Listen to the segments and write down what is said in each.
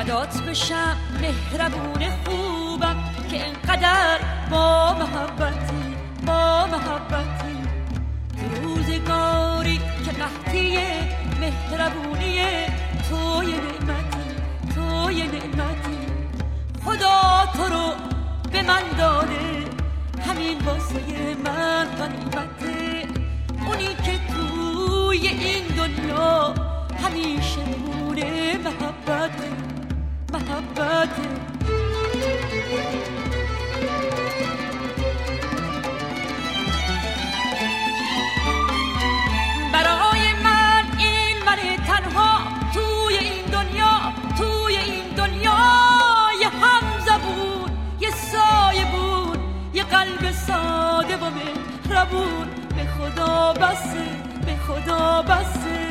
فدات بشم مهربون خوبم که انقدر با محبتی تو روزگاری که قحطی مهربونی توی نعمتی خدا تو رو به من داده، همین واسه من غنیمته. اونی که توی این دنیا همیشه مونه محبته. برای من این من تنها توی این دنیا یه همزبون، یه سایه بود، یه قلب ساده و مهربون. به خدا بسه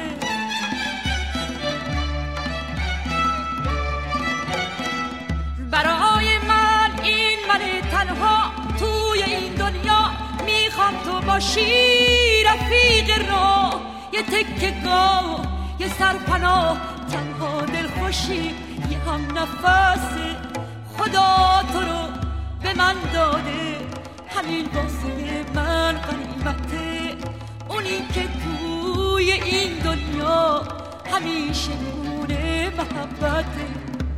برای من این من تنها توی این دنیا میخوام تو باشی رفیق راه، یه تکه گاه، یه سرپناه، تنها دلخوشی، یه هم نفس. خدا تو رو به من داده، همین واسه من غنیمته. اونی که توی این دنیا همیشه مونه محبته.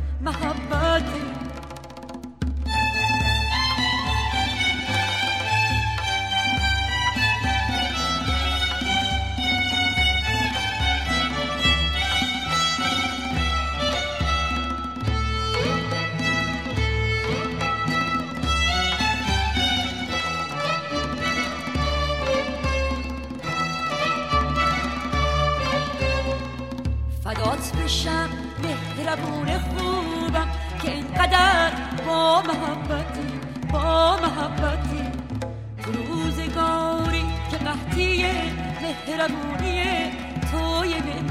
فدات بشم مهربون خوبم که اینقدر با محبتی تو روزگاری که قحطی مهربونی توی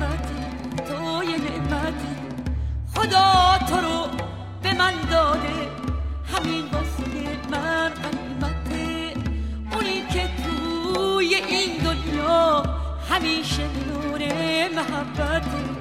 نعمتی خدا تو رو به من داده، همین واسه من غنیمته. اونی که توی این دنیا همیشه نور محبته.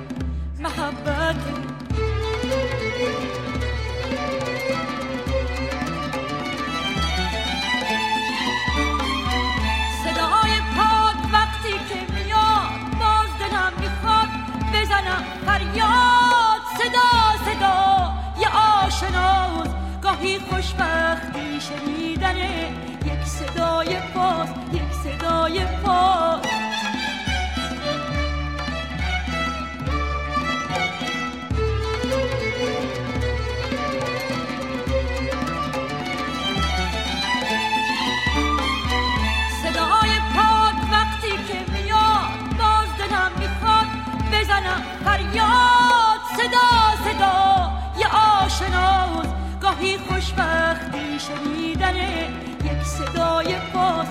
صدای پاد وقتی که میاد باز دلم میخواد بزنم فریاد. صدا یه آشناست، گاهی خوشبختی شنیدنه، یک صدای پاس. فریاد. صدا یه آشناست، گاهی خوشبختی شنیدنه، یک صدای پاس.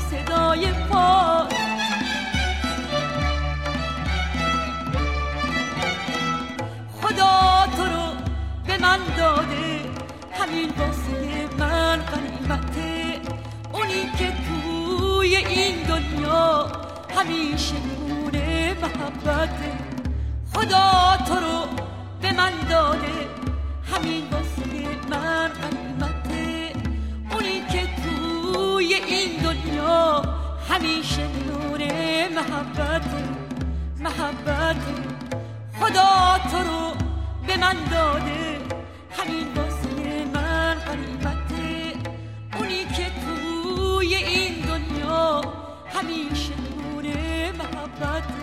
خدا تو رو به من داده، همین واسه من غنیمته. اونی که توی این دنیا همیشه مونه محبته. خدا تو رو به من داده، همین واسه من غنیمته. اونی که توی این دنیا همیشه نور محبته. خدا تو رو به من داده، همین واسه من غنیمته. اونی که توی این دنیا همیشه نور محبته.